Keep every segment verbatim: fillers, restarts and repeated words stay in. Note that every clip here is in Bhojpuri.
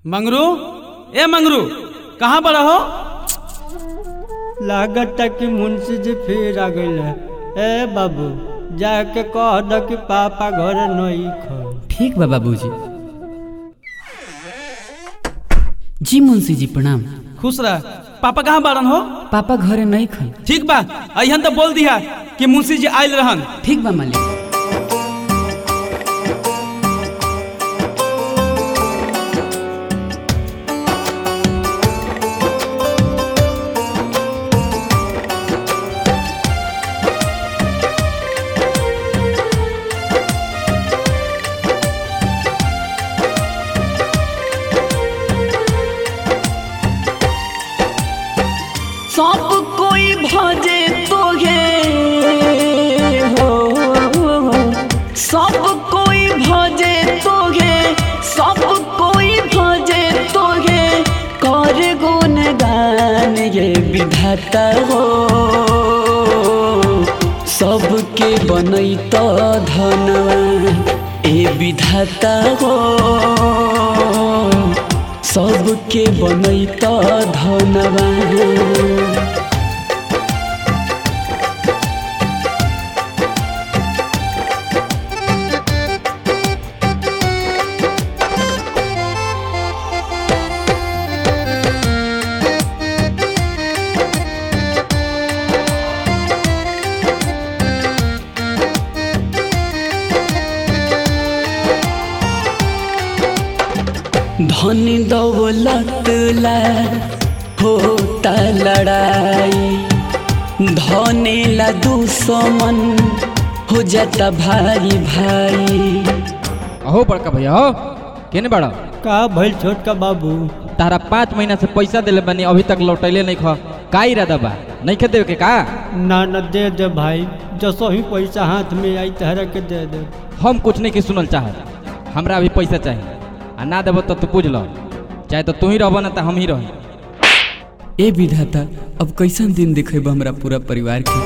मंगरू, ए मंगरू, कहाँ पर हो? लागत कि मुंशी जी फिर आ गए। ए बाबू जाके कह दो कि पापा घर नहीं खो। ठीक बा बाबूजी। जी मुंशी जी प्रणाम। खुश रह। पापा कहाँ बारन हो? पापा घरे नहीं खन। ठीक बा, अहन तो बोल दिया कि मुंशी जी आयल रहन। ठीक बा मालिक। सब कोई भजे तोहे हो, सब कोई भजे तोहे, सब कोई भजे तोहे, कर गुणगान ये विधाता हो। सबके बनैत धनवान ए विधाता हो, सबके बनैत धनवान। धन दौलत ला होता लड़ाई, धने ला दुश्मन हो जाता भाई भाई। अहो बड़का भैया हो, केने बड़ा? का भइल छोटका बाबू? तारा पाँच महीना से पैसा दिले बनी, अभी तक लौटैले नहीं खा। का इरादा बा? नहीं खे देवे के का? ना न दे दे भाई, जसो ही पैसा हाथ में आई तहरा के दे दे। हम कुछ नहीं के सुनल चाहत, हमरा अभी पैसा चाहिए। आ ना देव तो तू पूछ लो, चाहे तो तू ही रहब ना तो हम ही रही। ए विधाता अब कैसन दिन दिखेब हमरा पूरा परिवार के।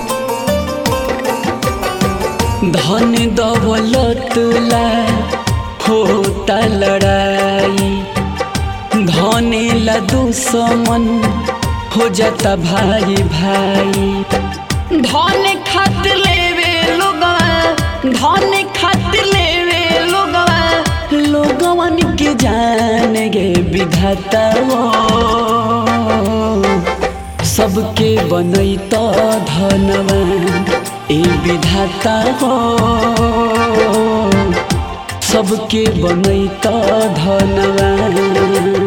धन दौलत ला होता लड़ाई, धने ला दुश्मन हो जाता भाई भाई। धन खातिर लेवे लोगवा, धन खातिर लेवे लोगवा, लोगवन के जान गे विधाता हो। सबके बनैत धनवान ए विधाता हो, सबके बनैत धनवान।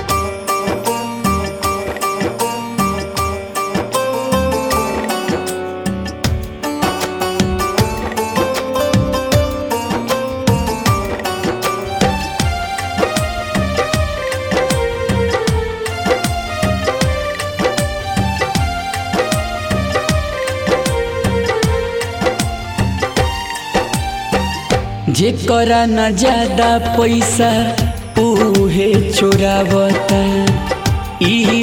जेकरा न ज्यादा पैसा उहे चोरावता, ई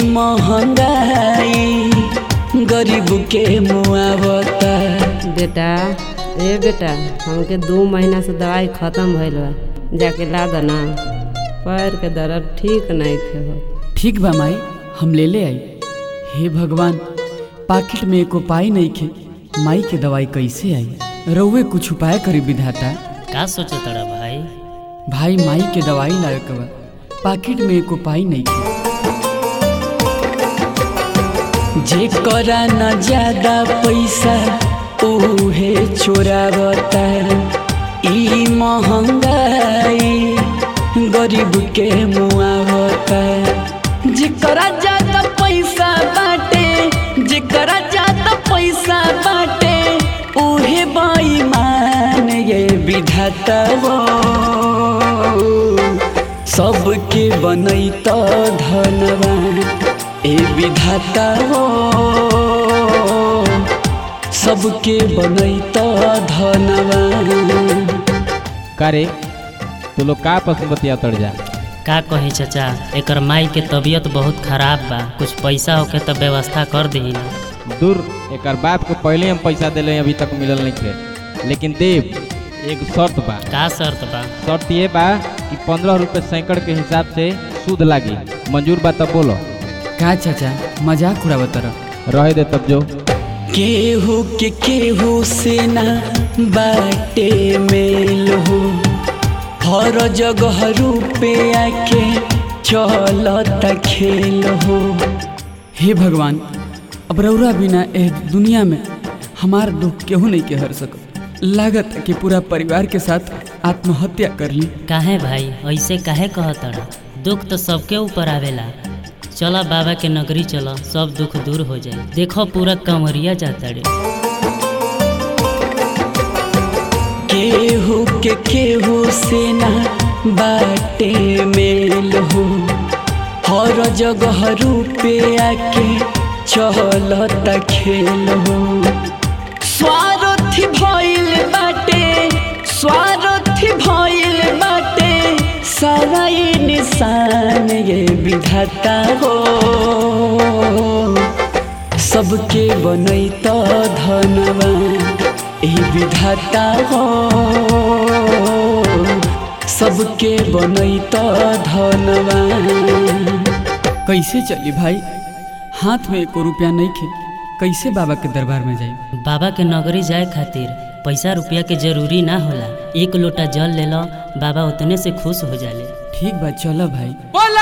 महंगाई गरीब के मुआवता। बेटा ए बेटा, हमके दो महीना से दवाई खत्म भइल बा, जाके ला दो ना। पैर के दर्द ठीक नहीं खे हो। ठीक बा माई, हम ले ले आई। हे भगवान, पाकिट में एको पाई नहीं खे, माई के दवाई कैसे आई? रउए कुछ उपाय करी विधाता। का सोचे तड़ा भाई? भाई माई के दवाई लावे के बा, पाकिट में एको पाई नहीं खे। जेकरा न ज्यादा पैसा उहे चोरावता, ई महंगाई गरीब के मुआवता। जेकरा ज्यादा पैसा बाटे, जेकरा ज्यादा पैसा बाटे, उहे बेईमान ये विधाता हो। सबके बनैत धनवान ए विधाता हो, सबके बनैत धनवान। का रे, तू लोग का पसंद बतिया तड़ जा? का कही चाचा, एकर माई के तबीयत बहुत खराब बा, कुछ पैसा होके तो व्यवस्था कर दही ना। दूर, एकर बाप को पहले हम पैसा दिले, अभी तक मिलल नहीं थे, लेकिन देव एक शर्त बा। का शर्त बा? शर्त ये बा कि पंद्रह रुपए सैकड़ के हिसाब से सूद लागी। मंजूर बा तब बोलो। का चाचा मजाक उड़ावत तरह? रहे दे तब जो। केहू के केहू से ना बाटे मेल हो, हर जगह रुपया के चलता खेल हो। हे भगवान, अब रौरा बिना एह दुनिया में हमार दुख केहू नहीं के हर सकत। लागत कि पूरा परिवार के साथ आत्महत्या कर ली। काहे भाई ऐसे काहे कहतड़ा? दुख तो सबके ऊपर आवेला। चला बाबा के नगरी चला, सब दुख दूर हो जाए। देखो पूरा कंवरिया जाता रे। केहू के केहू से ना बाटे मेल हो, हर जगह रुपया के चलता खेल हो। स्वार्थी भइल बाटे, स्वार्थी भइल बाटे सारा इंसान ये विधाता हो। सबके बनैता धनवान ए विधाता हो, सबके बनैता धनवान। कैसे चली भाई, हाथ में एको रुपया नहीं खे, कैसे बाबा के दरबार में जाई? बाबा के नगरी जाए खातिर पैसा रुपया के जरूरी ना होला। एक लोटा जल ले लो, बाबा उतने से खुश हो जाले। ठीक बा चलो भाई। बोल